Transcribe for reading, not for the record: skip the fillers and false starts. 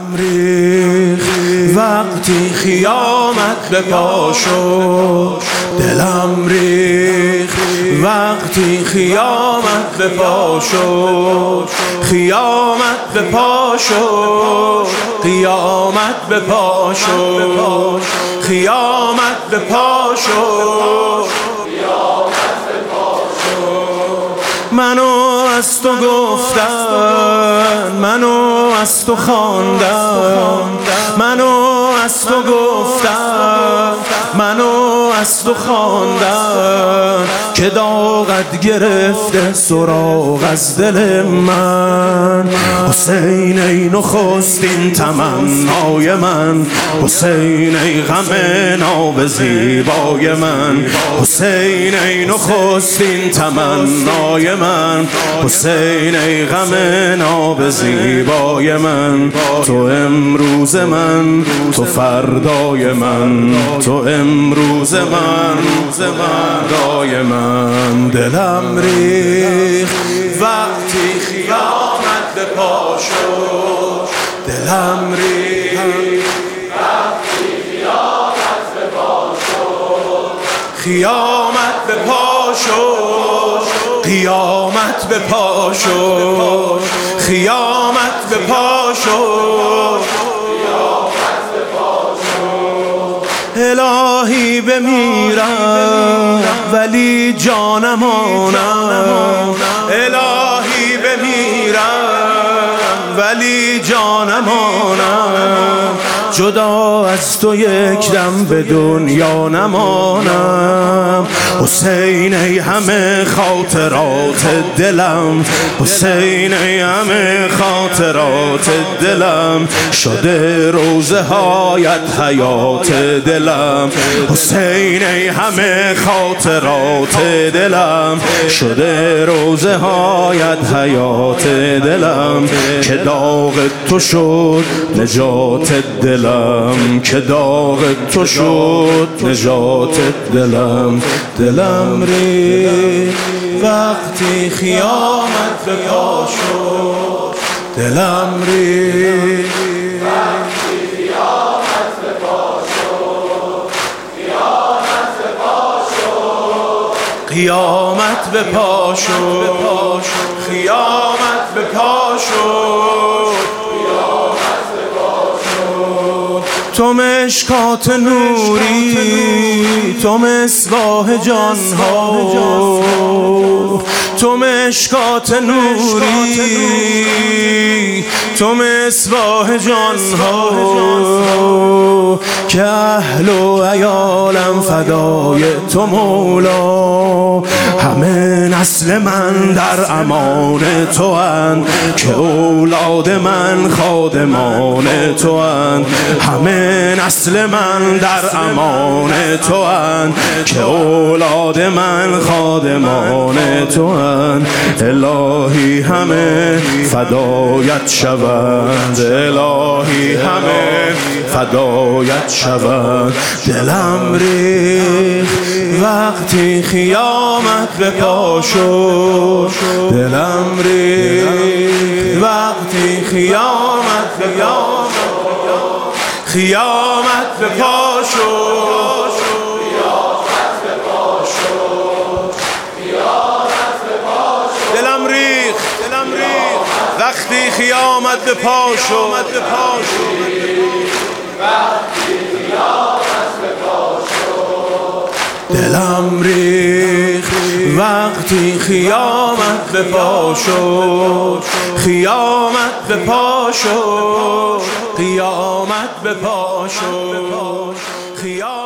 ریخ وقتی خیامت به پا شد، دلم ریخ وقتی خیامت به پا شد، خیامت به پا شد، قیامت به پا شد، خیامت به پا شد، منو از تو گفتن، منو از تو خواندن، منو از تو گفتن، منو از تو خواندن که داغت گرفته سراغ از دل من. حسین ای نخستین تمنای من، حسین ای غم ناب زیبای من، حسین ای نخستین تمنای من، حسین ای غم ناب زیبای من. تو امروز من، تو فردای من، تو امروز من، فردای من. دلم ریخ وقتی خیامت به پا شد، دلم ریخ وقتی خیامت به پا شد، خیامت به پا شد، قیامت به پا شد، خیامت به پا شد، الهی بمیرم ولی جانم آنم، الهی بمیرم ولی جانم آنم، جدا از تو یک دم به دنیا نمانم. حسین ای همه خاطرات دلم، حسین ای همه خاطرات دلم، شده روزه هایت حیات دلم. حسین ای همه خاطرات دلم، شده روزه هایت حیات دلم، که داغ تو شد نجات دلم، که داغ تو شد نجات دلم. دلم ریخ وقتی خیامت به پا شد، دلم ریخ وقتی خیامت به پا شد، خیامت به پا شد، قیامت به پا شد، خیامت به پا شد. تو مشکات نوری، تو مصباح جانها، تو مشکات نوری، تو مصباح جانها، که اهل و عیالم فدای تو مولا. همه نسل من در امان تو اند، که اولاد من خادمان تو اند. همه نسل من در امان تو اند، که اولاد من خادمان تو اند. الهی همه فدایت شوند، الهی همه فدایت شوند. دلم ریخ وقتی خیامت به پا شد، دلم ریخ وقتی خیامت به پا شد، خیامت به پا شد، خیامت به پا شد، خیامت به پا شد. دلم ریخ وقتی خیامت به پا شد، وقتی خیامت به پا شد. دلم ریخ وقتی خیامت به پا شد، خیامت به پا شد، قیامت به پا شد.